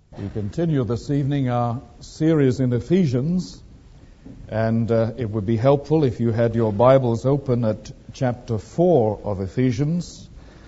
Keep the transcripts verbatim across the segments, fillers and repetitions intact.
We continue this evening our series in Ephesians, and uh, it would be helpful if you had your Bibles open at chapter four of Ephesians.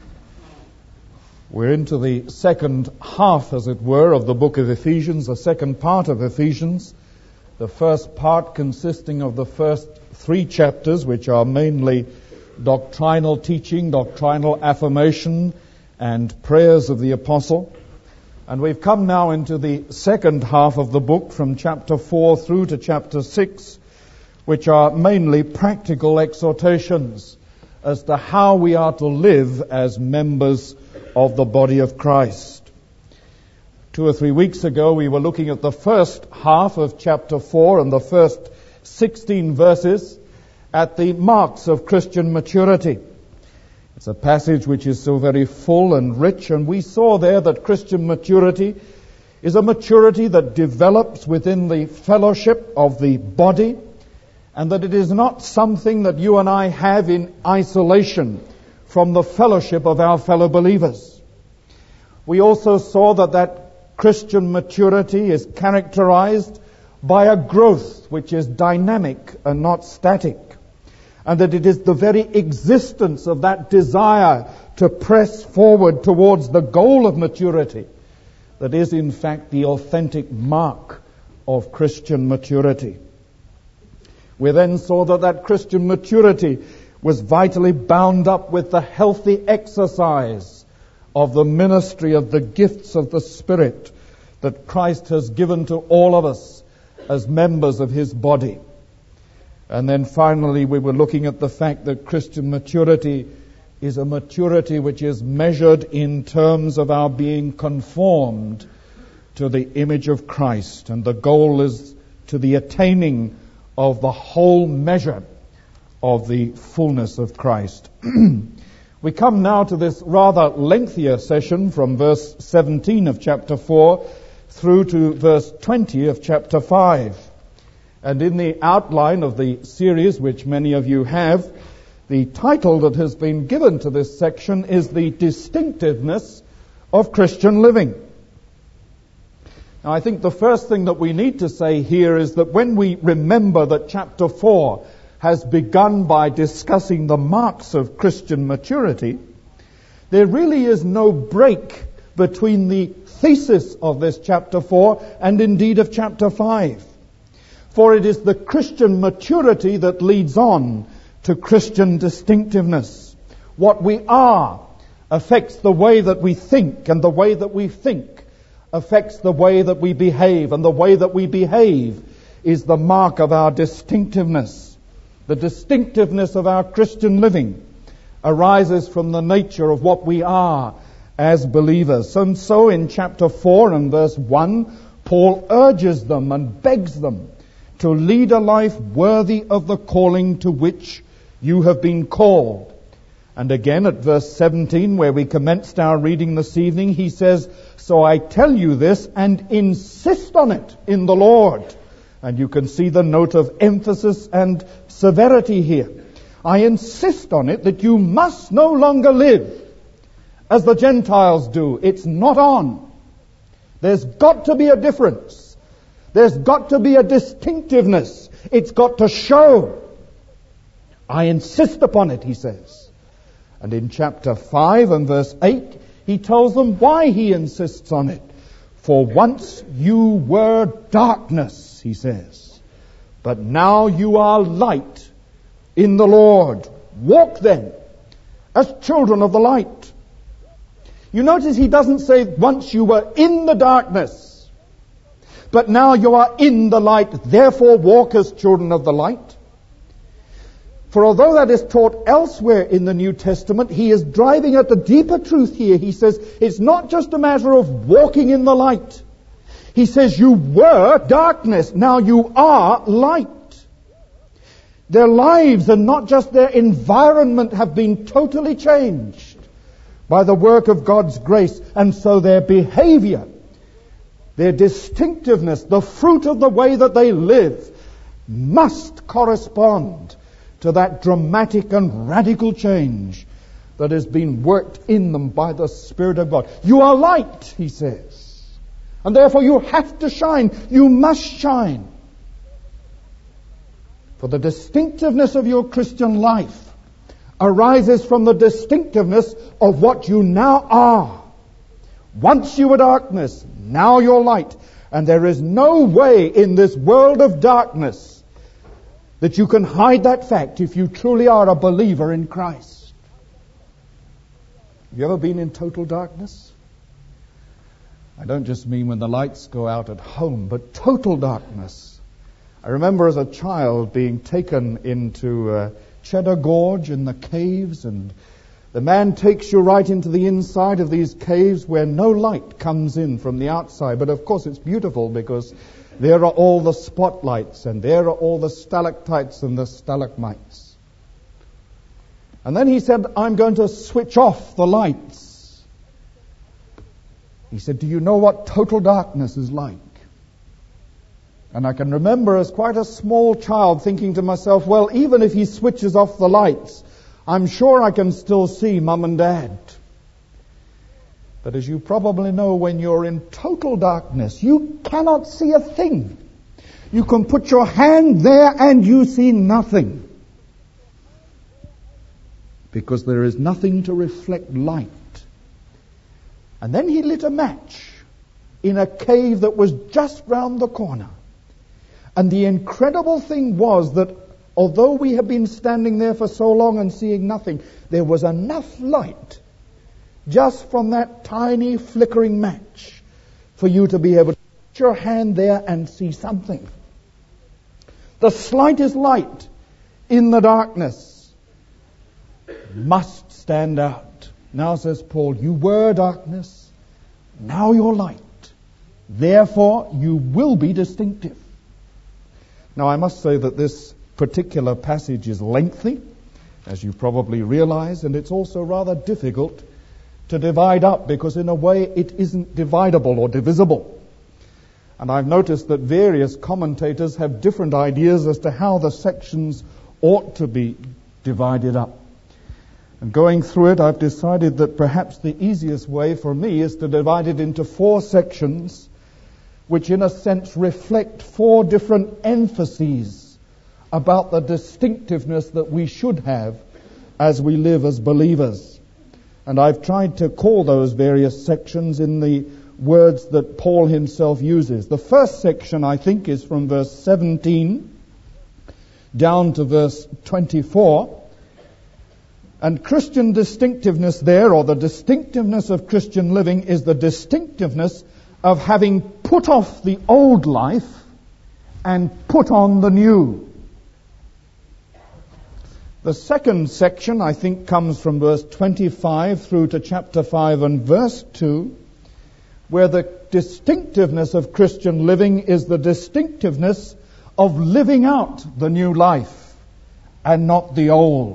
We're into the second half, as it were, of the book of Ephesians, the second part of Ephesians, the first part consisting of the first three chapters, which are mainly doctrinal teaching, doctrinal affirmation, and prayers of the apostle. And we've come now into the second half of the book, from chapter four through to chapter six, which are mainly practical exhortations as to how we are to live as members of the body of Christ. Two or three weeks ago, we were looking at the first half of chapter four and the first sixteen verses at the marks of Christian maturity. It's a passage which is so very full and rich, and we saw there that Christian maturity is a maturity that develops within the fellowship of the body, and that it is not something that you and I have in isolation from the fellowship of our fellow believers. We also saw that that Christian maturity is characterized by a growth which is dynamic and not static, and that it is the very existence of that desire to press forward towards the goal of maturity that is in fact the authentic mark of Christian maturity. We then saw that that Christian maturity was vitally bound up with the healthy exercise of the ministry of the gifts of the Spirit that Christ has given to all of us as members of His body. And then finally we were looking at the fact that Christian maturity is a maturity which is measured in terms of our being conformed to the image of Christ. And the goal is to the attaining of the whole measure of the fullness of Christ. We come now to this rather lengthier session from verse seventeen of chapter four through to verse twenty of chapter five. And in the outline of the series, which many of you have, the title that has been given to this section is The Distinctiveness of Christian Living. Now, I think the first thing that we need to say here is that when we remember that chapter four has begun by discussing the marks of Christian maturity, there really is no break between the thesis of this chapter four and indeed of chapter five. For it is the Christian maturity that leads on to Christian distinctiveness. What we are affects the way that we think, and the way that we think affects the way that we behave, and the way that we behave is the mark of our distinctiveness. The distinctiveness of our Christian living arises from the nature of what we are as believers. And so in chapter four and verse one, Paul urges them and begs them to lead a life worthy of the calling to which you have been called. And again at verse seventeen, where we commenced our reading this evening, he says, "So I tell you this and insist on it in the Lord." And you can see the note of emphasis and severity here. I insist on it that you must no longer live as the Gentiles do. It's not on. There's got to be a difference. There's got to be a distinctiveness. It's got to show. I insist upon it, he says. And in chapter five and verse eight, he tells them why he insists on it. For once you were darkness, he says, but now you are light in the Lord. Walk then as children of the light. You notice he doesn't say once you were in the darkness, but now you are in the light, therefore walk as children of the light. For although that is taught elsewhere in the New Testament, he is driving at the deeper truth here. He says it's not just a matter of walking in the light. He says you were darkness, now you are light. Their lives and not just their environment have been totally changed by the work of God's grace, and so their behavior, their distinctiveness, the fruit of the way that they live, must correspond to that dramatic and radical change that has been worked in them by the Spirit of God. You are light, he says. And therefore you have to shine. You must shine. For the distinctiveness of your Christian life arises from the distinctiveness of what you now are. Once you were darkness, now you're light. And there is no way in this world of darkness that you can hide that fact if you truly are a believer in Christ. Have you ever been in total darkness? I don't just mean when the lights go out at home, but total darkness. I remember as a child being taken into uh, Cheddar Gorge in the caves, and the man takes you right into the inside of these caves where no light comes in from the outside. But of course it's beautiful because there are all the spotlights and there are all the stalactites and the stalagmites. And then he said, I'm going to switch off the lights. He said, do you know what total darkness is like? And I can remember as quite a small child thinking to myself, well, even if he switches off the lights, I'm sure I can still see Mum and Dad. But as you probably know, when you're in total darkness, you cannot see a thing. You can put your hand there and you see nothing. Because there is nothing to reflect light. And then he lit a match in a cave that was just round the corner. And the incredible thing was that although we had been standing there for so long and seeing nothing, there was enough light just from that tiny flickering match for you to be able to put your hand there and see something. The slightest light in the darkness must stand out. Now, says Paul, you were darkness, now you're light. Therefore, you will be distinctive. Now, I must say that this particular passage is lengthy, as you probably realize, and it's also rather difficult to divide up because in a way it isn't dividable or divisible. And I've noticed that various commentators have different ideas as to how the sections ought to be divided up. And going through it, I've decided that perhaps the easiest way for me is to divide it into four sections which in a sense reflect four different emphases about the distinctiveness that we should have as we live as believers. And I've tried to call those various sections in the words that Paul himself uses. The first section, I think, is from verse seventeen down to verse twenty-four. And Christian distinctiveness there, or the distinctiveness of Christian living, is the distinctiveness of having put off the old life and put on the new. The second section, I think, comes from verse twenty-five through to chapter five and verse two, where the distinctiveness of Christian living is the distinctiveness of living out the new life and not the old.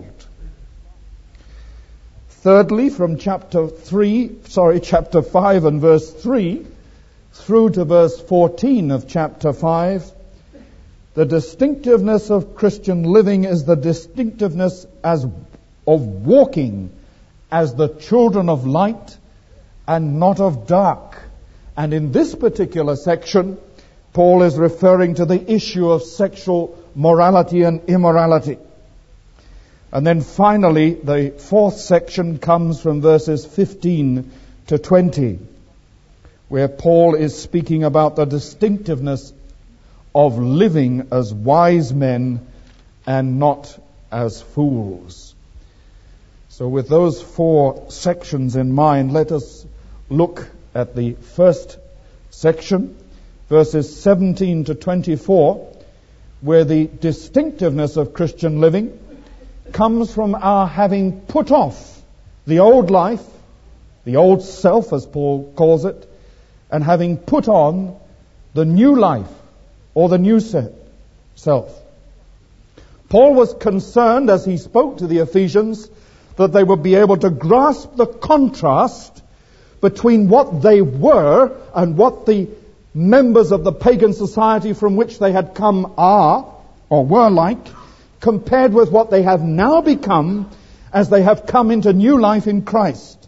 Thirdly, from chapter three, sorry, chapter five and verse three through to verse fourteen of chapter five, the distinctiveness of Christian living is the distinctiveness as of walking as the children of light and not of dark. And in this particular section, Paul is referring to the issue of sexual morality and immorality. And then finally, the fourth section comes from verses fifteen to twenty, where Paul is speaking about the distinctiveness of living as wise men and not as fools. So with those four sections in mind, let us look at the first section, verses seventeen to twenty-four, where the distinctiveness of Christian living comes from our having put off the old life, the old self, as Paul calls it, and having put on the new life, or the new self. Paul was concerned, as he spoke to the Ephesians, that they would be able to grasp the contrast between what they were and what the members of the pagan society from which they had come are, or were like, compared with what they have now become as they have come into new life in Christ.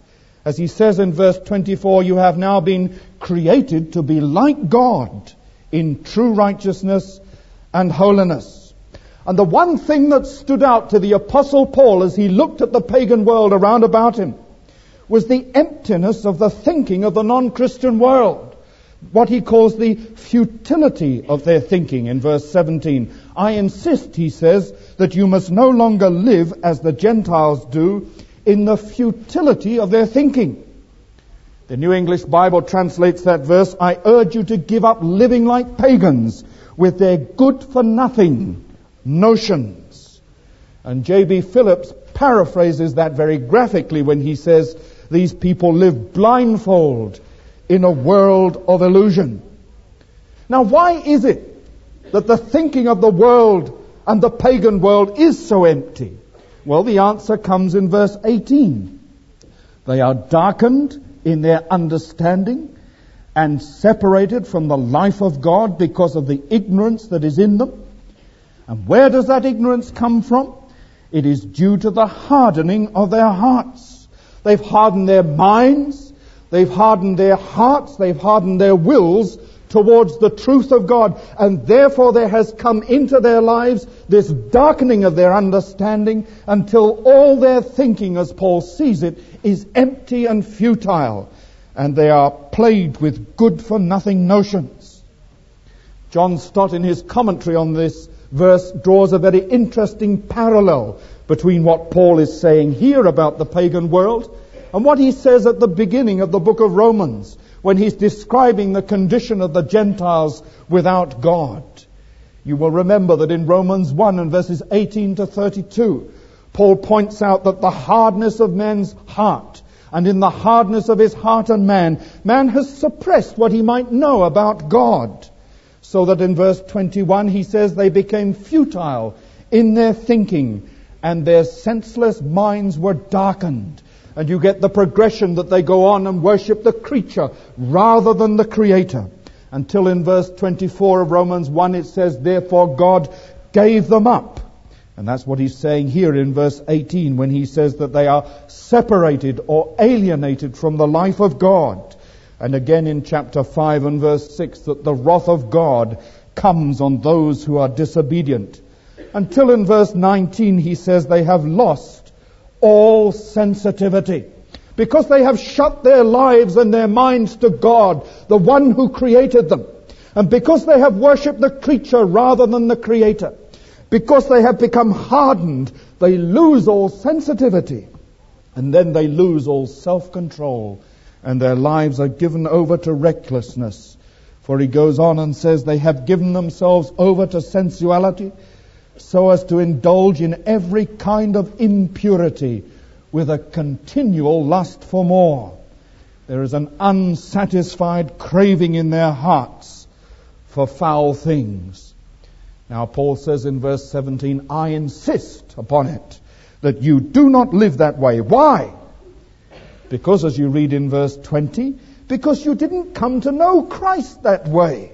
As he says in verse twenty-four, you have now been created to be like God in true righteousness and holiness. And the one thing that stood out to the Apostle Paul as he looked at the pagan world around about him was the emptiness of the thinking of the non-Christian world. What he calls the futility of their thinking in verse seventeen. I insist, he says, that you must no longer live as the Gentiles do in the futility of their thinking. The New English Bible translates that verse, I urge you to give up living like pagans with their good-for-nothing notions. And J B Phillips paraphrases that very graphically when he says, these people live blindfold in a world of illusion. Now, why is it that the thinking of the world and the pagan world is so empty? Well, the answer comes in verse eighteen. They are darkened in their understanding and separated from the life of God because of the ignorance that is in them. And where does that ignorance come from? It is due to the hardening of their hearts. They've hardened their minds, they've hardened their hearts, they've hardened their wills towards the truth of God. And therefore there has come into their lives this darkening of their understanding until all their thinking, as Paul sees it, is empty and futile. And they are plagued with good-for-nothing notions. John Stott, in his commentary on this verse, draws a very interesting parallel between what Paul is saying here about the pagan world and what he says at the beginning of the book of Romans, when he's describing the condition of the Gentiles without God. You will remember that in Romans one and verses eighteen to thirty-two, Paul points out that the hardness of man's heart, and in the hardness of his heart and man, man has suppressed what he might know about God. So that in verse twenty-one he says they became futile in their thinking, and their senseless minds were darkened. And you get the progression that they go on and worship the creature rather than the Creator. Until in verse twenty-four of Romans one it says, therefore God gave them up. And that's what he's saying here in verse eighteen when he says that they are separated or alienated from the life of God. And again in chapter five and verse six that the wrath of God comes on those who are disobedient. Until in verse nineteen he says they have lost all sensitivity, because they have shut their lives and their minds to God, the one who created them. And because they have worshipped the creature rather than the Creator, because they have become hardened, they lose all sensitivity. And then they lose all self-control, and their lives are given over to recklessness. For he goes on and says they have given themselves over to sensuality, so as to indulge in every kind of impurity with a continual lust for more. There is an unsatisfied craving in their hearts for foul things. Now Paul says in verse seventeen, I insist upon it that you do not live that way. Why? Because, as you read in verse twenty, because you didn't come to know Christ that way.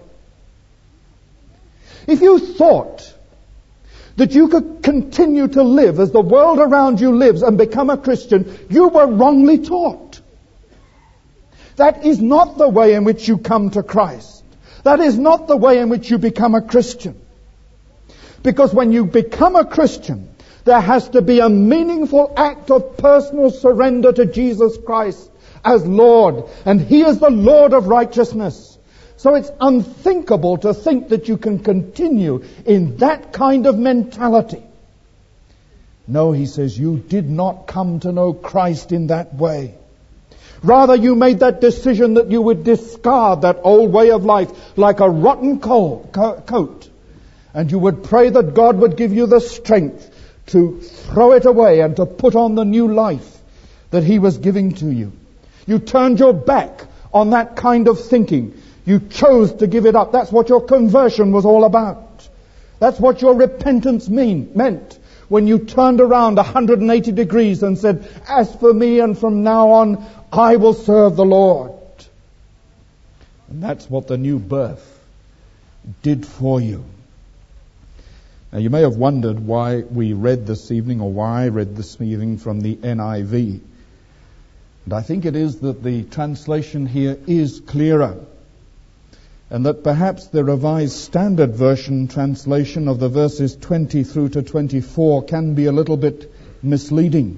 If you thought that you could continue to live as the world around you lives and become a Christian, you were wrongly taught. That is not the way in which you come to Christ. That is not the way in which you become a Christian. Because when you become a Christian, there has to be a meaningful act of personal surrender to Jesus Christ as Lord. And He is the Lord of righteousness. So it's unthinkable to think that you can continue in that kind of mentality. No, he says, you did not come to know Christ in that way. Rather, you made that decision that you would discard that old way of life like a rotten coal, co- coat. And you would pray that God would give you the strength to throw it away and to put on the new life that He was giving to you. You turned your back on that kind of thinking. You chose to give it up. That's what your conversion was all about. That's what your repentance mean, meant when you turned around one hundred eighty degrees and said, as for me and from now on, I will serve the Lord. And that's what the new birth did for you. Now you may have wondered why we read this evening, or why I read this evening from the N I V. And I think it is that the translation here is clearer, and that perhaps the Revised Standard Version translation of the verses twenty through to twenty-four can be a little bit misleading.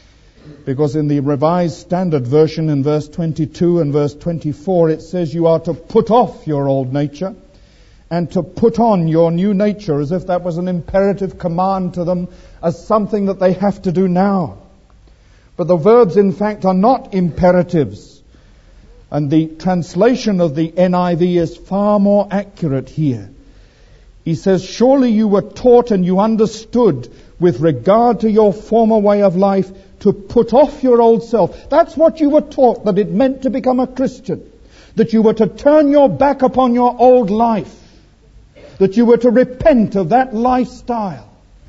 Because in the Revised Standard Version in verse twenty-two and verse twenty-four it says you are to put off your old nature and to put on your new nature, as if that was an imperative command to them, as something that they have to do now. But the verbs in fact are not imperatives. And the translation of the N I V is far more accurate here. He says, surely you were taught and you understood with regard to your former way of life to put off your old self. That's what you were taught, that it meant to become a Christian. That you were to turn your back upon your old life. That you were to repent of that lifestyle.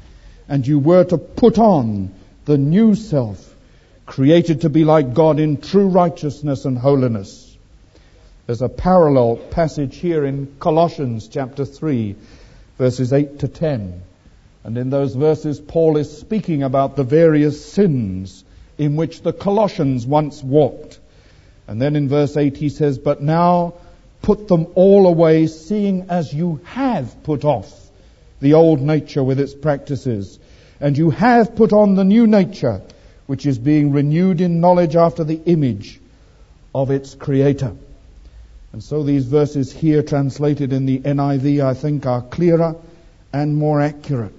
And you were to put on the new self, created to be like God in true righteousness and holiness. There's a parallel passage here in Colossians chapter three, verses eight to ten. And in those verses, Paul is speaking about the various sins in which the Colossians once walked. And then in verse eight he says, but now put them all away, seeing as you have put off the old nature with its practices, and you have put on the new nature, which is being renewed in knowledge after the image of its Creator. And so these verses here translated in the N I V, I think, are clearer and more accurate.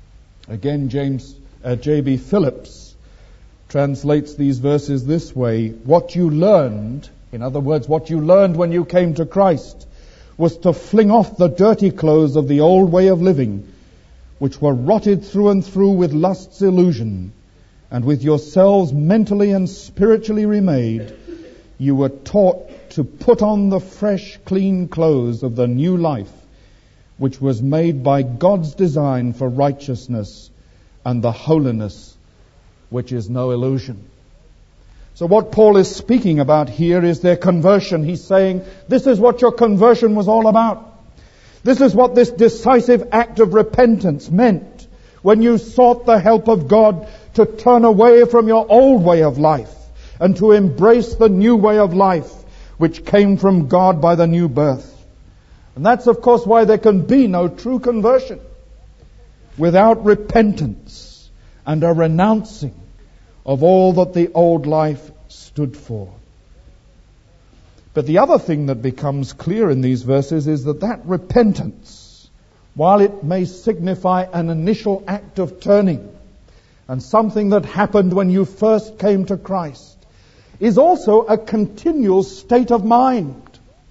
Again, James uh, J B Phillips translates these verses this way: what you learned, in other words, what you learned when you came to Christ, was to fling off the dirty clothes of the old way of living, which were rotted through and through with lust's illusion, and with yourselves mentally and spiritually remade, you were taught to put on the fresh, clean clothes of the new life, which was made by God's design for righteousness and the holiness which is no illusion. So what Paul is speaking about here is their conversion. He's saying, this is what your conversion was all about. This is what this decisive act of repentance meant when you sought the help of God to turn away from your old way of life and to embrace the new way of life which came from God by the new birth. And that's, of course, why there can be no true conversion without repentance and a renouncing of all that the old life stood for. But the other thing that becomes clear in these verses is that that repentance, while it may signify an initial act of turning and something that happened when you first came to Christ, is also a continual state of mind.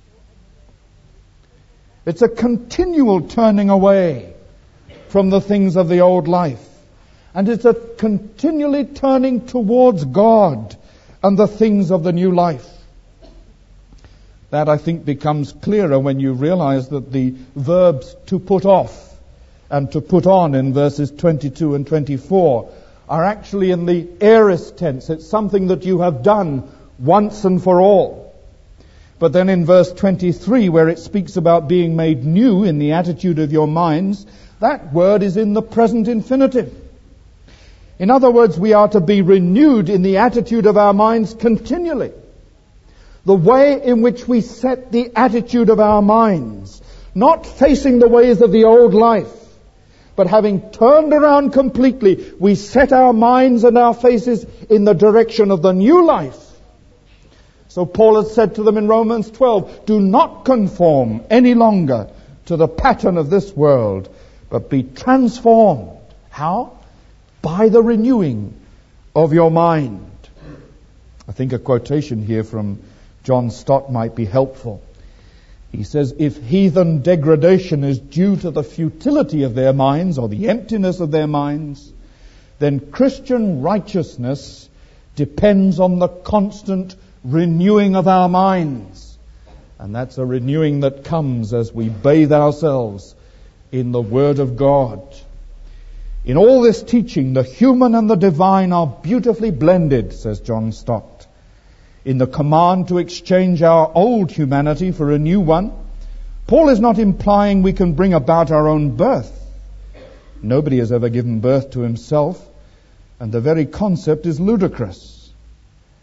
It's a continual turning away from the things of the old life. And it's a continually turning towards God and the things of the new life. That, I think, becomes clearer when you realize that the verbs to put off and to put on in verses twenty-two and twenty-four are actually in the aorist tense. It's something that you have done once and for all. But then in verse twenty-three, where it speaks about being made new in the attitude of your minds, that word is in the present infinitive. In other words, we are to be renewed in the attitude of our minds continually. The way in which we set the attitude of our minds, not facing the ways of the old life, but having turned around completely, we set our minds and our faces in the direction of the new life. So Paul has said to them in Romans twelve, do not conform any longer to the pattern of this world, but be transformed. How? By the renewing of your mind. I think a quotation here from John Stott might be helpful. He says, if heathen degradation is due to the futility of their minds or the emptiness of their minds, then Christian righteousness depends on the constant renewing of our minds. And that's a renewing that comes as we bathe ourselves in the Word of God. In all this teaching, the human and the divine are beautifully blended, says John Stott. In the command to exchange our old humanity for a new one, Paul is not implying we can bring about our own birth. Nobody has ever given birth to himself, and the very concept is ludicrous.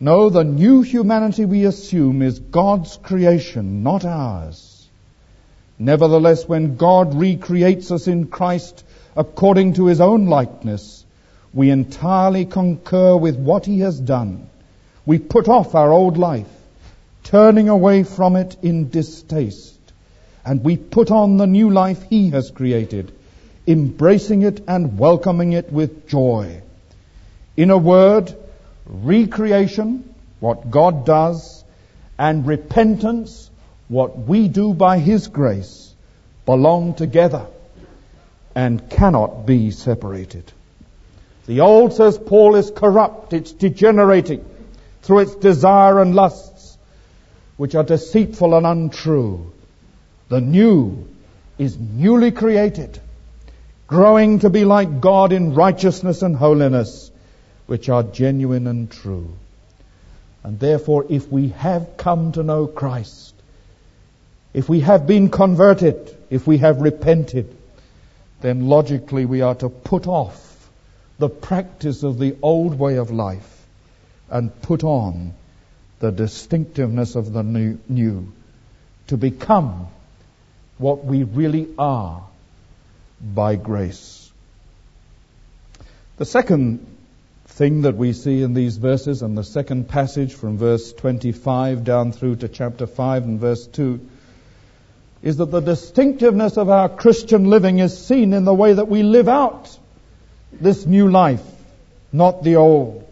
No, the new humanity we assume is God's creation, not ours. Nevertheless, when God recreates us in Christ according to his own likeness, we entirely concur with what he has done. We put off our old life, turning away from it in distaste, and we put on the new life he has created, embracing it and welcoming it with joy. In a word, recreation, what God does, and repentance, what we do by his grace, belong together and cannot be separated. The old, says Paul, is corrupt, it's degenerating through its desire and lusts, which are deceitful and untrue. The new is newly created, growing to be like God in righteousness and holiness, which are genuine and true. And therefore, if we have come to know Christ, if we have been converted, if we have repented, then logically we are to put off the practice of the old way of life and put on the distinctiveness of the new, new to become what we really are by grace. The second thing that we see in these verses, and the second passage from verse twenty-five down through to chapter five and verse two, is that the distinctiveness of our Christian living is seen in the way that we live out this new life, not the old.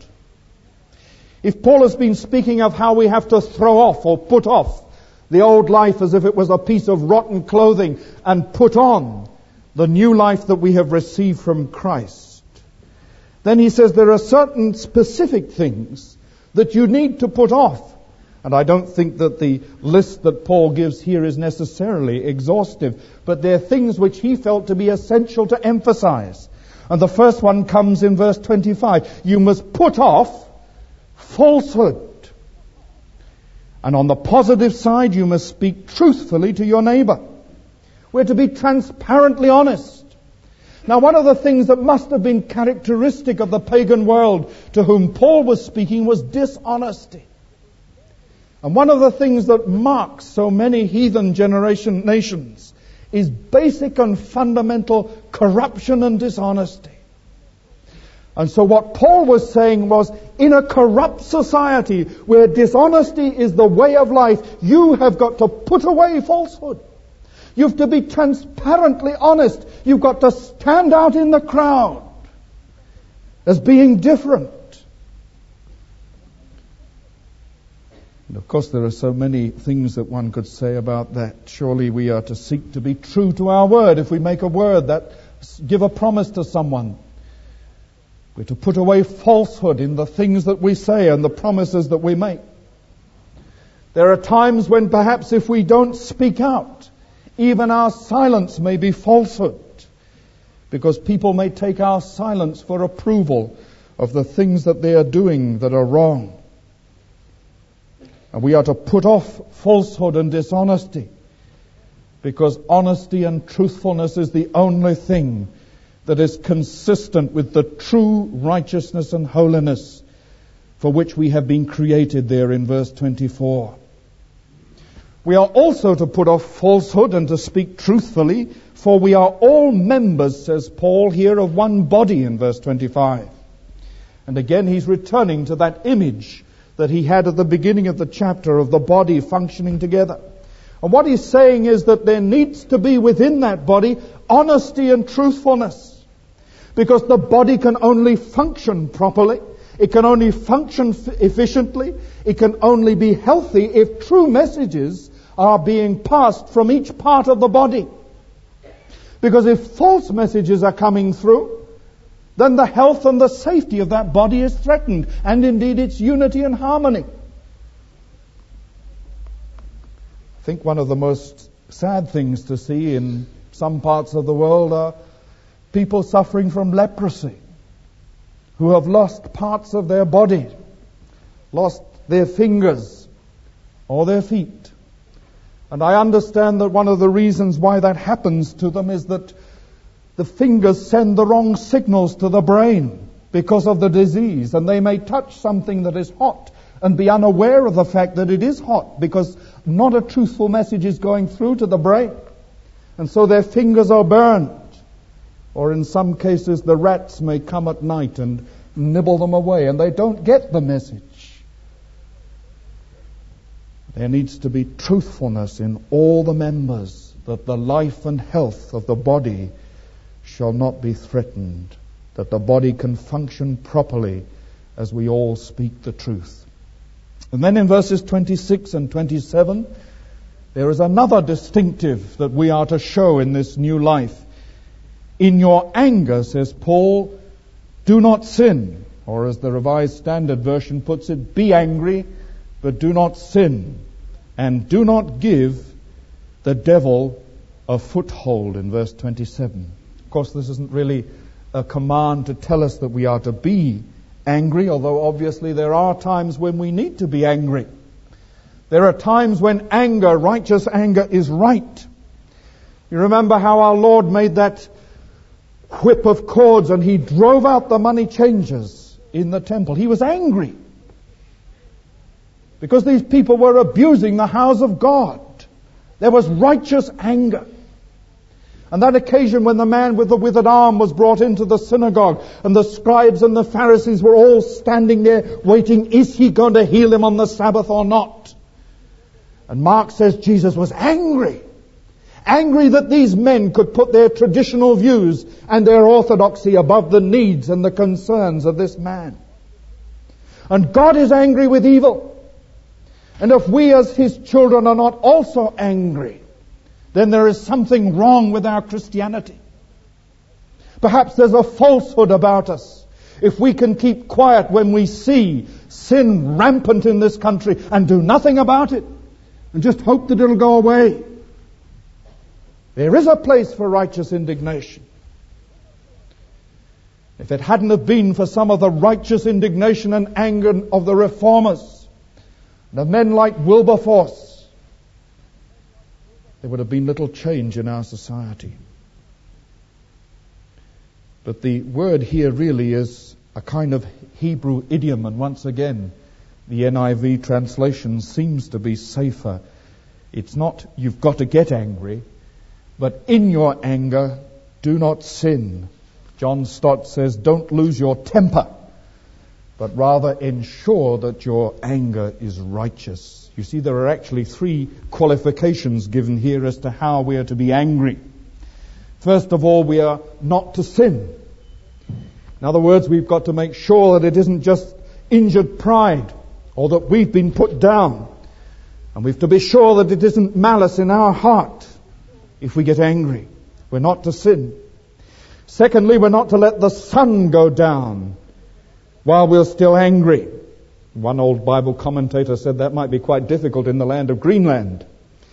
If Paul has been speaking of how we have to throw off or put off the old life as if it was a piece of rotten clothing and put on the new life that we have received from Christ, then he says there are certain specific things that you need to put off. And I don't think that the list that Paul gives here is necessarily exhaustive, but they're things which he felt to be essential to emphasize. And the first one comes in verse twenty-five. You must put off falsehood. And on the positive side, you must speak truthfully to your neighbor. We're to be transparently honest. Now, one of the things that must have been characteristic of the pagan world to whom Paul was speaking was dishonesty. And one of the things that marks so many heathen generation nations is basic and fundamental corruption and dishonesty. And so what Paul was saying was, in a corrupt society where dishonesty is the way of life, you have got to put away falsehood. You've to be transparently honest. You've got to stand out in the crowd as being different. And of course there are so many things that one could say about that. Surely we are to seek to be true to our word. If we make a word, that give a promise to someone, we're to put away falsehood in the things that we say and the promises that we make. There are times when perhaps if we don't speak out, even our silence may be falsehood, because people may take our silence for approval of the things that they are doing that are wrong. And we are to put off falsehood and dishonesty, because honesty and truthfulness is the only thing that is consistent with the true righteousness and holiness for which we have been created there in verse twenty-four. We are also to put off falsehood and to speak truthfully, for we are all members, says Paul here, of one body in verse twenty-five. And again he's returning to that image that he had at the beginning of the chapter of the body functioning together. And what he's saying is that there needs to be within that body honesty and truthfulness, because the body can only function properly, it can only function efficiently, it can only be healthy if true messages are being passed from each part of the body. Because if false messages are coming through, then the health and the safety of that body is threatened, and indeed its unity and harmony. I think one of the most sad things to see in some parts of the world are people suffering from leprosy, who have lost parts of their body, lost their fingers or their feet. And I understand that one of the reasons why that happens to them is that the fingers send the wrong signals to the brain because of the disease, and they may touch something that is hot and be unaware of the fact that it is hot because not a truthful message is going through to the brain. And so their fingers are burned. Or in some cases the rats may come at night and nibble them away and they don't get the message. There needs to be truthfulness in all the members, that the life and health of the body shall not be threatened, that the body can function properly as we all speak the truth. And then in verses twenty-six and twenty-seven, there is another distinctive that we are to show in this new life. In your anger, says Paul, do not sin. Or as the Revised Standard Version puts it, be angry, but do not sin. And do not give the devil a foothold, in verse twenty-seven. Of course, this isn't really a command to tell us that we are to be angry, although obviously there are times when we need to be angry. There are times when anger, righteous anger, is right. You remember how our Lord made that whip of cords and he drove out the money changers in the temple. He was angry because these people were abusing the house of God. There was righteous anger. And that occasion when the man with the withered arm was brought into the synagogue and the scribes and the Pharisees were all standing there waiting, is he going to heal him on the Sabbath or not? And Mark says Jesus was angry. Angry that these men could put their traditional views and their orthodoxy above the needs and the concerns of this man. And God is angry with evil. And if we as his children are not also angry, then there is something wrong with our Christianity. Perhaps there's a falsehood about us. If we can keep quiet when we see sin rampant in this country and do nothing about it, and just hope that it'll go away. There is a place for righteous indignation. If it hadn't have been for some of the righteous indignation and anger of the reformers, the men like Wilberforce, there would have been little change in our society. But the word here really is a kind of Hebrew idiom, and once again, the N I V translation seems to be safer. It's not, you've got to get angry, but in your anger, do not sin. John Stott says, don't lose your temper, but rather ensure that your anger is righteous. You see, there are actually three qualifications given here as to how we are to be angry. First of all, we are not to sin. In other words, we've got to make sure that it isn't just injured pride or that we've been put down. And we've to be sure that it isn't malice in our heart if we get angry. We're not to sin. Secondly, we're not to let the sun go down while we're still angry. One old Bible commentator said that might be quite difficult in the land of Greenland.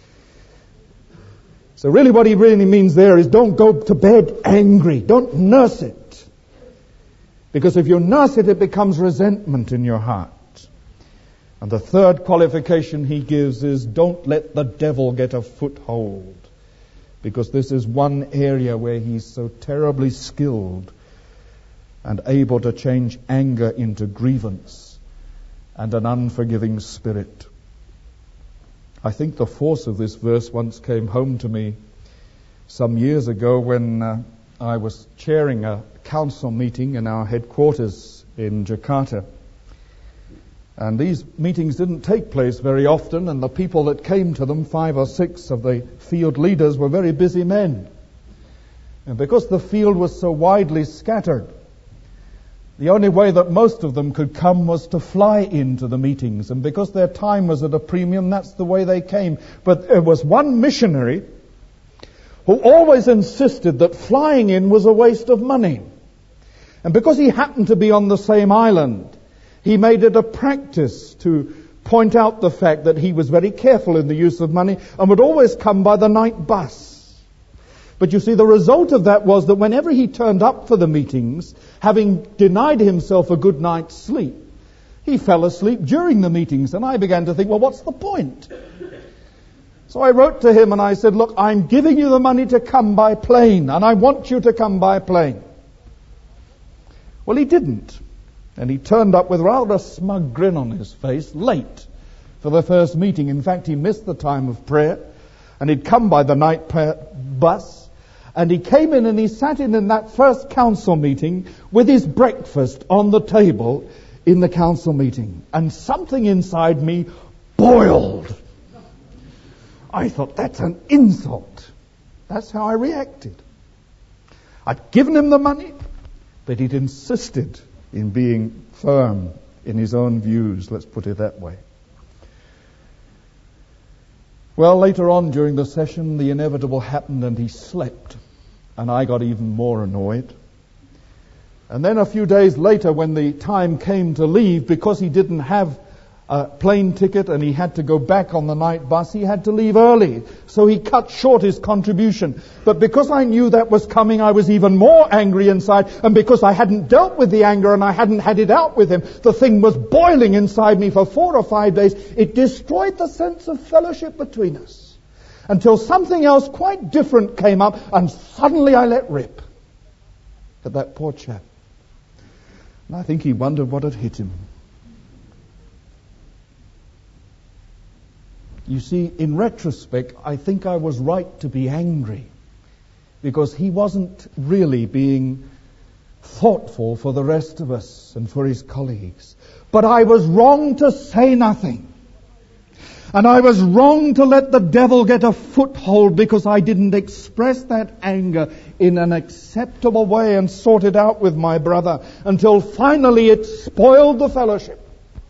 So really what he really means there is don't go to bed angry. Don't nurse it. Because if you nurse it, it becomes resentment in your heart. And the third qualification he gives is don't let the devil get a foothold. Because this is one area where he's so terribly skilled and able to change anger into grievance and an unforgiving spirit. I think the force of this verse once came home to me some years ago when uh, I was chairing a council meeting in our headquarters in Jakarta. And these meetings didn't take place very often, and the people that came to them, five or six of the field leaders, were very busy men. And because the field was so widely scattered, the only way that most of them could come was to fly into the meetings. And because their time was at a premium, that's the way they came. But there was one missionary who always insisted that flying in was a waste of money. And because he happened to be on the same island, he made it a practice to point out the fact that he was very careful in the use of money and would always come by the night bus. But you see, the result of that was that whenever he turned up for the meetings, having denied himself a good night's sleep, he fell asleep during the meetings. And I began to think, well, what's the point? So I wrote to him and I said, look, I'm giving you the money to come by plane, and I want you to come by plane. Well, he didn't. And he turned up with rather a smug grin on his face, late for the first meeting. In fact, he missed the time of prayer, and he'd come by the night prayer bus, and he came in and he sat in in that first council meeting with his breakfast on the table in the council meeting. And something inside me boiled. I thought, that's an insult. That's how I reacted. I'd given him the money, but he'd insisted in being firm in his own views, let's put it that way. Well, later on during the session, the inevitable happened and he slept, and I got even more annoyed. And then a few days later, when the time came to leave, because he didn't have a plane ticket and he had to go back on the night bus, he had to leave early. So he cut short his contribution. But because I knew that was coming, I was even more angry inside. And because I hadn't dealt with the anger and I hadn't had it out with him, the thing was boiling inside me for four or five days. It destroyed the sense of fellowship between us. Until something else quite different came up, and suddenly I let rip at that poor chap. And I think he wondered what had hit him. You see, in retrospect, I think I was right to be angry, because he wasn't really being thoughtful for the rest of us and for his colleagues. But I was wrong to say nothing. And I was wrong to let the devil get a foothold, because I didn't express that anger in an acceptable way and sort it out with my brother, until finally it spoiled the fellowship.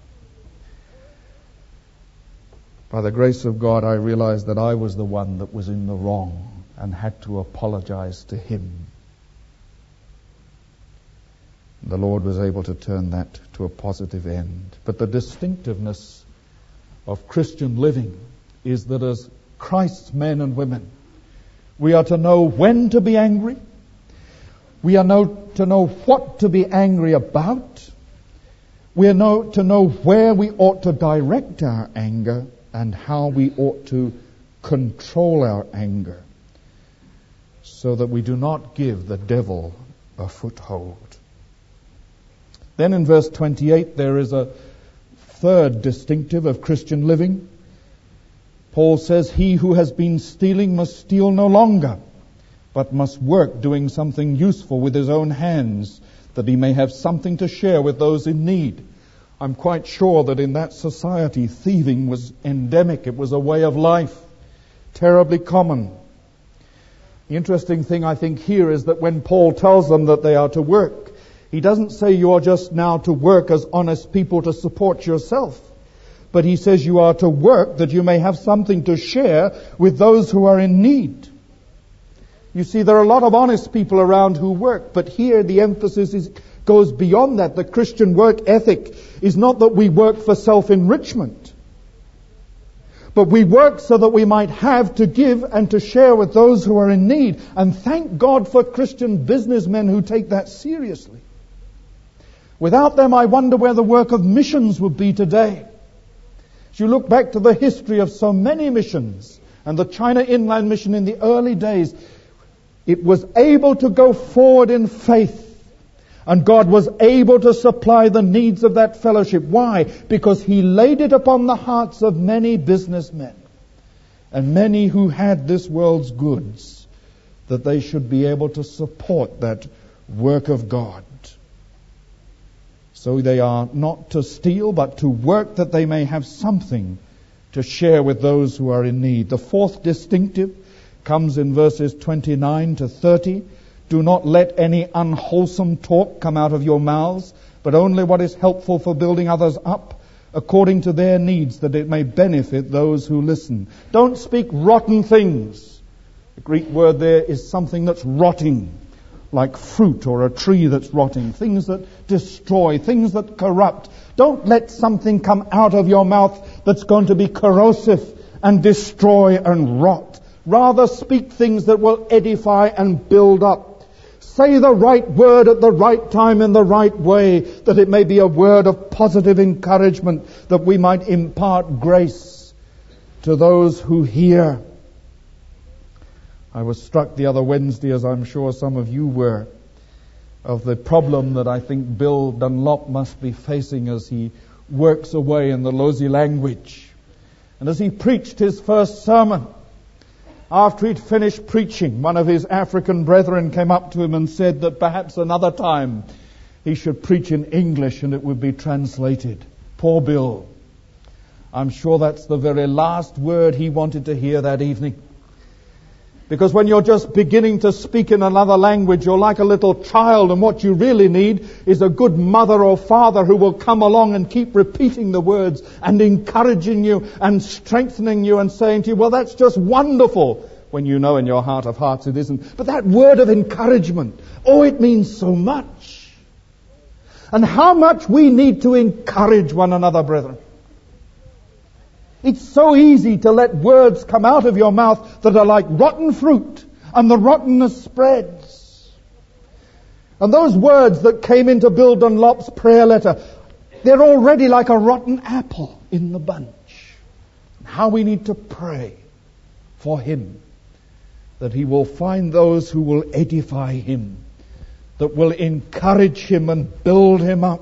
By the grace of God, I realized that I was the one that was in the wrong and had to apologize to him. The Lord was able to turn that to a positive end. But the distinctiveness of Christian living is that as Christ's men and women, we are to know when to be angry. We are know, to know what to be angry about. We are know, to know where we ought to direct our anger, and how we ought to control our anger, so that we do not give the devil a foothold. Then in verse twenty-eight, there is a third distinctive of Christian living. Paul says, he who has been stealing must steal no longer, but must work doing something useful with his own hands, that he may have something to share with those in need. I'm quite sure that in that society, thieving was endemic. It was a way of life, terribly common. The interesting thing, I think, here is that when Paul tells them that they are to work, he doesn't say you are just now to work as honest people to support yourself. But he says you are to work that you may have something to share with those who are in need. You see, there are a lot of honest people around who work, but here the emphasis is goes beyond that. The Christian work ethic is not that we work for self-enrichment, but we work so that we might have to give and to share with those who are in need. And thank God for Christian businessmen who take that seriously. Without them, I wonder where the work of missions would be today. As you look back to the history of so many missions, and the China Inland Mission in the early days, it was able to go forward in faith. And God was able to supply the needs of that fellowship. Why? Because He laid it upon the hearts of many businessmen and many who had this world's goods, that they should be able to support that work of God. So they are not to steal, but to work that they may have something to share with those who are in need. The fourth distinctive comes in verses twenty-nine to thirty. Do not let any unwholesome talk come out of your mouths, but only what is helpful for building others up, according to their needs, that it may benefit those who listen. Don't speak rotten things. The Greek word there is something that's rotting, like fruit or a tree that's rotting, things that destroy, things that corrupt. Don't let something come out of your mouth that's going to be corrosive and destroy and rot. Rather speak things that will edify and build up. Say the right word at the right time in the right way, that it may be a word of positive encouragement, that we might impart grace to those who hear. I was struck the other Wednesday, as I'm sure some of you were, of the problem that I think Bill Dunlop must be facing as he works away in the Lozi language. And as he preached his first sermon, after he'd finished preaching, one of his African brethren came up to him and said that perhaps another time he should preach in English and it would be translated. Poor Bill. I'm sure that's the very last word he wanted to hear that evening. Because when you're just beginning to speak in another language, you're like a little child, and what you really need is a good mother or father who will come along and keep repeating the words and encouraging you and strengthening you and saying to you, well, that's just wonderful, when you know in your heart of hearts it isn't. But that word of encouragement, oh, it means so much. And how much we need to encourage one another, brethren. It's so easy to let words come out of your mouth that are like rotten fruit, and the rottenness spreads. And those words that came into Bill Dunlop's prayer letter, they're already like a rotten apple in the bunch. How we need to pray for him, that he will find those who will edify him, that will encourage him and build him up.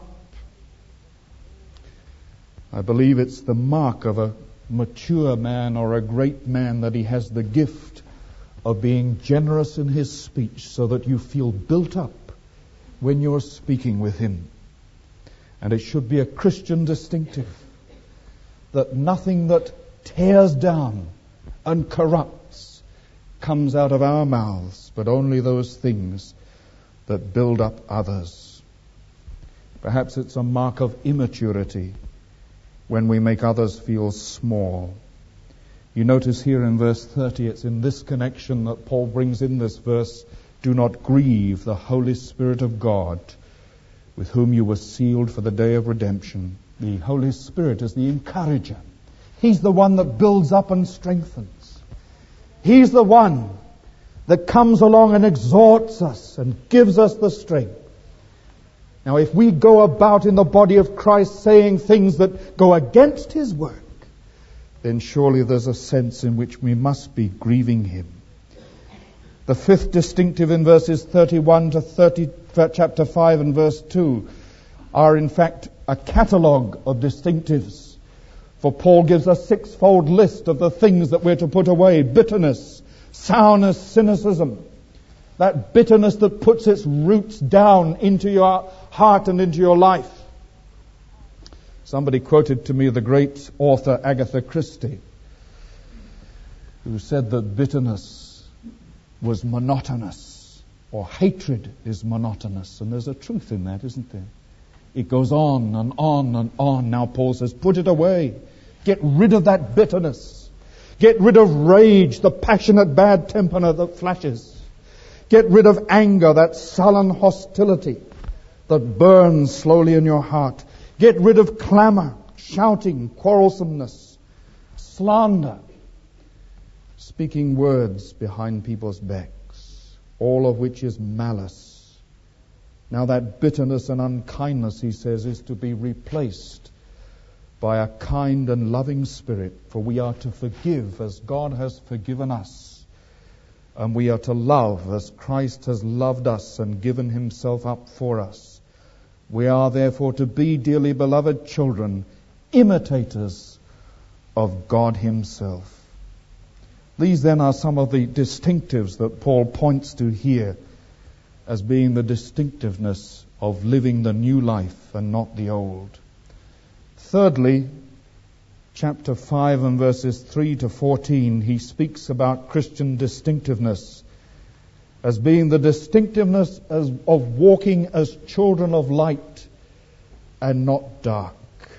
I believe it's the mark of a mature man or a great man that he has the gift of being generous in his speech, so that you feel built up when you're speaking with him. And it should be a Christian distinctive, that nothing that tears down and corrupts comes out of our mouths, but only those things that build up others. Perhaps it's a mark of immaturity when we make others feel small. You notice here in verse thirty, it's in this connection that Paul brings in this verse, do not grieve the Holy Spirit of God, with whom you were sealed for the day of redemption. The Holy Spirit is the encourager. He's the one that builds up and strengthens. He's the one that comes along and exhorts us and gives us the strength. Now, if we go about in the body of Christ saying things that go against his work, then surely there's a sense in which we must be grieving him. The fifth distinctive in verses thirty-one to thirty, chapter five and verse two, are in fact a catalogue of distinctives. For Paul gives a sixfold list of the things that we're to put away: bitterness, sourness, cynicism. That bitterness that puts its roots down into your heart and into your life. Somebody quoted to me the great author Agatha Christie, who said that bitterness was monotonous, or hatred is monotonous. And there's a truth in that, isn't there? It goes on and on and on. Now Paul says, put it away. Get rid of that bitterness. Get rid of rage, the passionate bad temper that flashes. Get rid of anger, that sullen hostility that burns slowly in your heart. Get rid of clamor, shouting, quarrelsomeness, slander, speaking words behind people's backs, all of which is malice. Now that bitterness and unkindness, he says, is to be replaced by a kind and loving spirit, for we are to forgive as God has forgiven us. And we are to love as Christ has loved us and given himself up for us. We are therefore to be, dearly beloved children, imitators of God himself. These then are some of the distinctives that Paul points to here as being the distinctiveness of living the new life and not the old. Thirdly, chapter five and verses three to fourteen, he speaks about Christian distinctiveness as being the distinctiveness as, of walking as children of light and not dark.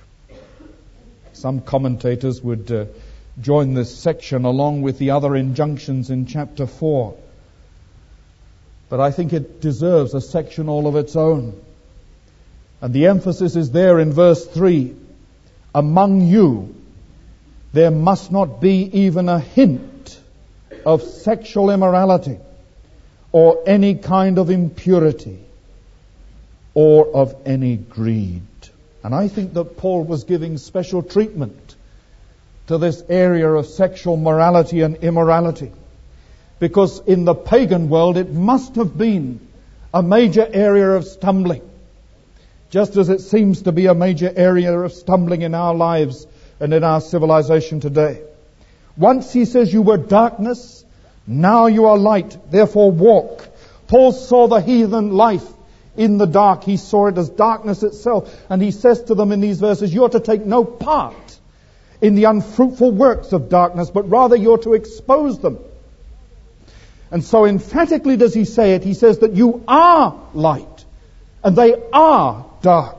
Some commentators would uh, join this section along with the other injunctions in chapter four. But I think it deserves a section all of its own. And the emphasis is there in verse three. Among you, there must not be even a hint of sexual immorality or any kind of impurity or of any greed. And I think that Paul was giving special treatment to this area of sexual morality and immorality, because in the pagan world it must have been a major area of stumbling, just as it seems to be a major area of stumbling in our lives and in our civilization today. Once he says you were darkness, now you are light, therefore walk. Paul saw the heathen life in the dark. He saw it as darkness itself. And he says to them in these verses, you're to take no part in the unfruitful works of darkness, but rather you're to expose them. And so emphatically does he say it. He says that you are light and they are dark.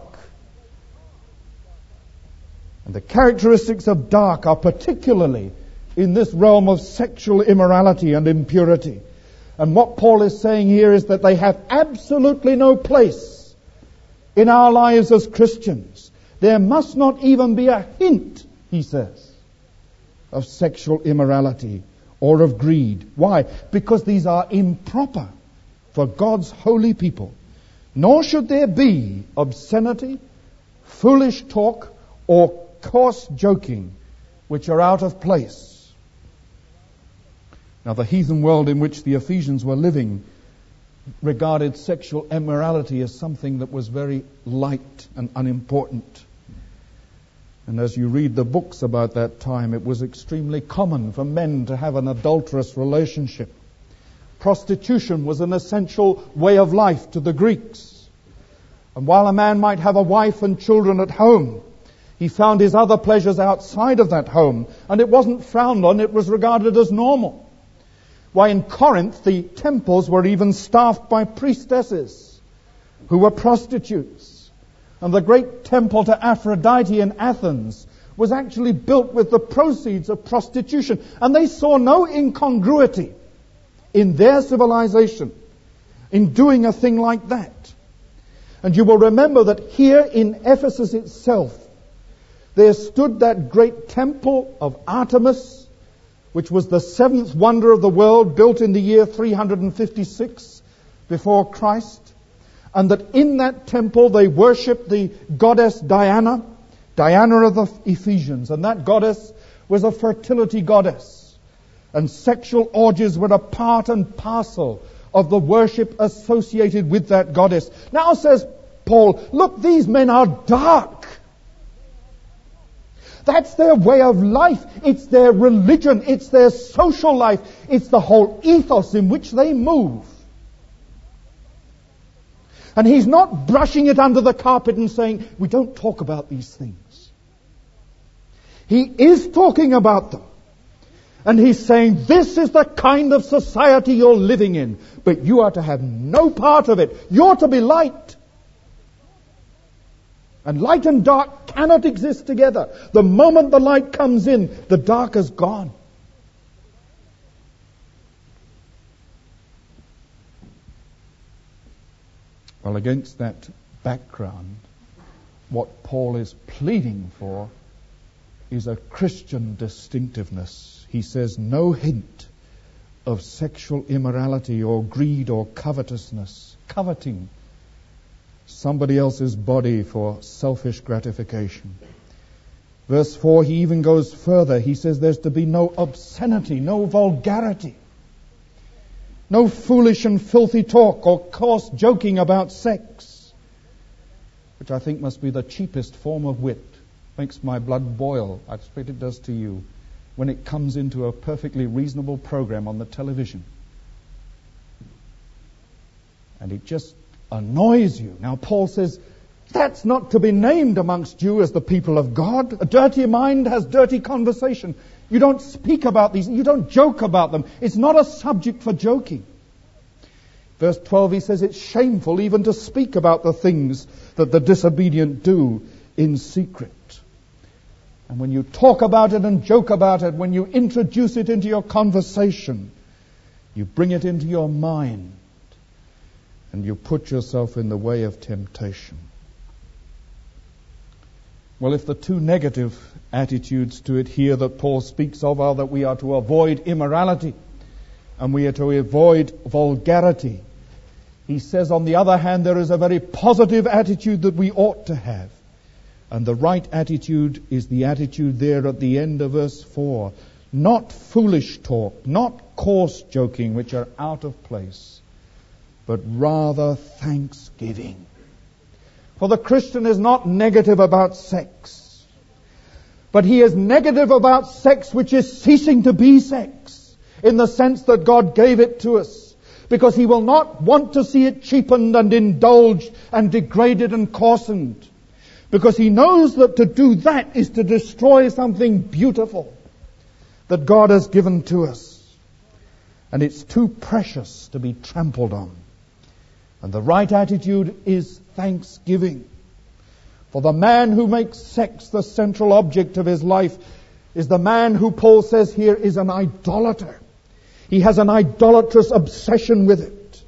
And the characteristics of dark are particularly in this realm of sexual immorality and impurity. And what Paul is saying here is that they have absolutely no place in our lives as Christians. There must not even be a hint, he says, of sexual immorality or of greed. Why? Because these are improper for God's holy people. Nor should there be obscenity, foolish talk, or coarse joking, which are out of place. Now, the heathen world in which the Ephesians were living regarded sexual immorality as something that was very light and unimportant. And as you read the books about that time, it was extremely common for men to have an adulterous relationship. Prostitution was an essential way of life to the Greeks. And while a man might have a wife and children at home, he found his other pleasures outside of that home. And it wasn't frowned on, it was regarded as normal. Why, in Corinth, the temples were even staffed by priestesses who were prostitutes. And the great temple to Aphrodite in Athens was actually built with the proceeds of prostitution. And they saw no incongruity in their civilization in doing a thing like that. And you will remember that here in Ephesus itself, there stood that great temple of Artemis, which was the seventh wonder of the world, built in the year three hundred fifty-six before Christ. And that in that temple they worshipped the goddess Diana, Diana of the Ephesians. And that goddess was a fertility goddess. And sexual orgies were a part and parcel of the worship associated with that goddess. Now, says Paul, look, these men are dark. That's their way of life. It's their religion. It's their social life. It's the whole ethos in which they move. And he's not brushing it under the carpet and saying, we don't talk about these things. He is talking about them. And he's saying, this is the kind of society you're living in. But you are to have no part of it. You're to be light. And light and dark cannot exist together. The moment the light comes in, the dark is gone. Well, against that background, what Paul is pleading for is a Christian distinctiveness. He says no hint of sexual immorality or greed or covetousness, coveting somebody else's body for selfish gratification. Verse four, he even goes further. He says there's to be no obscenity, no vulgarity, no foolish and filthy talk or coarse joking about sex, which I think must be the cheapest form of wit. Makes my blood boil. I expect it does to you when it comes into a perfectly reasonable program on the television. And it just annoys you. Now Paul says, that's not to be named amongst you as the people of God. A dirty mind has dirty conversation. You don't speak about these. You don't joke about them. It's not a subject for joking. Verse twelve, he says it's shameful even to speak about the things that the disobedient do in secret. And when you talk about it and joke about it, when you introduce it into your conversation, you bring it into your mind and you put yourself in the way of temptation. Well, if the two negative attitudes to it here that Paul speaks of are that we are to avoid immorality and we are to avoid vulgarity, he says on the other hand there is a very positive attitude that we ought to have. And the right attitude is the attitude there at the end of verse four. Not foolish talk, not coarse joking, which are out of place, but rather thanksgiving. For the Christian is not negative about sex, but he is negative about sex which is ceasing to be sex, in the sense that God gave it to us, because he will not want to see it cheapened and indulged and degraded and coarsened, because he knows that to do that is to destroy something beautiful that God has given to us. And it's too precious to be trampled on. And the right attitude is thanksgiving. For the man who makes sex the central object of his life is the man who Paul says here is an idolater. He has an idolatrous obsession with it.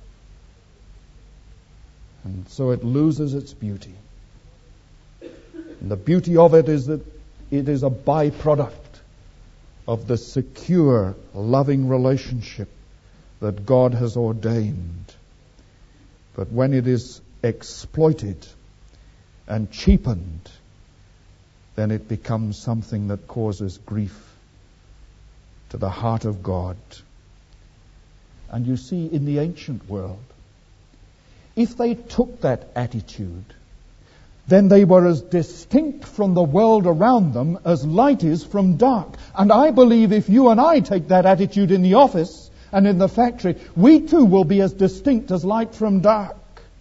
And so it loses its beauty. And the beauty of it is that it is a byproduct of the secure, loving relationship that God has ordained. But when it is exploited and cheapened, then it becomes something that causes grief to the heart of God. And you see, in the ancient world, if they took that attitude, then they were as distinct from the world around them as light is from dark. And I believe if you and I take that attitude in the office and in the factory, we too will be as distinct as light from dark.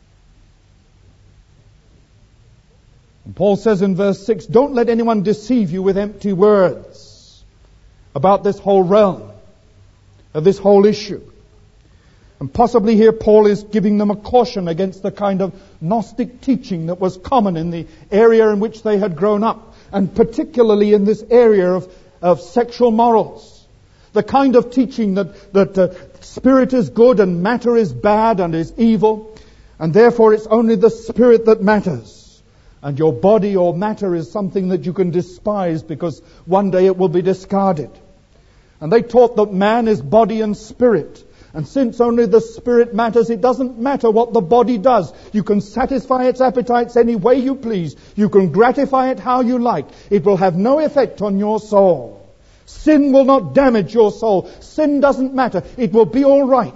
And Paul says in verse six, don't let anyone deceive you with empty words about this whole realm, of this whole issue. And possibly here Paul is giving them a caution against the kind of Gnostic teaching that was common in the area in which they had grown up, and particularly in this area of, of sexual morals. The kind of teaching that, that uh, spirit is good and matter is bad and is evil, and therefore it's only the spirit that matters. And your body or matter is something that you can despise because one day it will be discarded. And they taught that man is body and spirit. And since only the spirit matters, it doesn't matter what the body does. You can satisfy its appetites any way you please. You can gratify it how you like. It will have no effect on your soul. Sin will not damage your soul. Sin doesn't matter. It will be all right.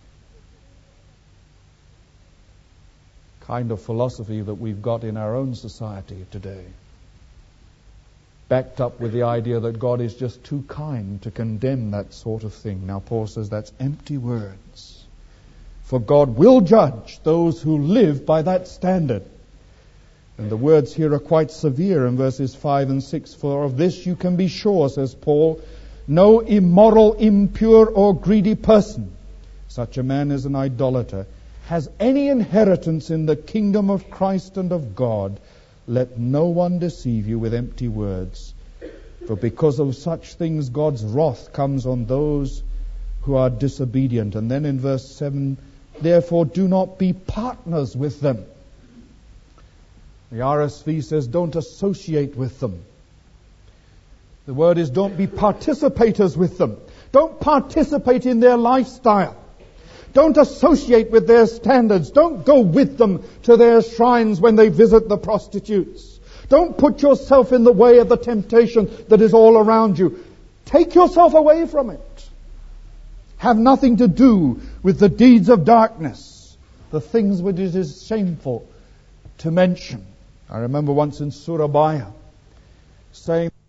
Kind of philosophy that we've got in our own society today, backed up with the idea that God is just too kind to condemn that sort of thing. Now Paul says that's empty words. For God will judge those who live by that standard. And the words here are quite severe in verses five and six. For of this you can be sure, says Paul, no immoral, impure or greedy person, such a man is an idolater, has any inheritance in the kingdom of Christ and of God. Let no one deceive you with empty words. For because of such things God's wrath comes on those who are disobedient. And then in verse seven, therefore do not be partners with them. The R S V says don't associate with them. The word is don't be participators with them. Don't participate in their lifestyle. Don't associate with their standards. Don't go with them to their shrines when they visit the prostitutes. Don't put yourself in the way of the temptation that is all around you. Take yourself away from it. Have nothing to do with the deeds of darkness, the things which it is shameful to mention. I remember once in Surabaya saying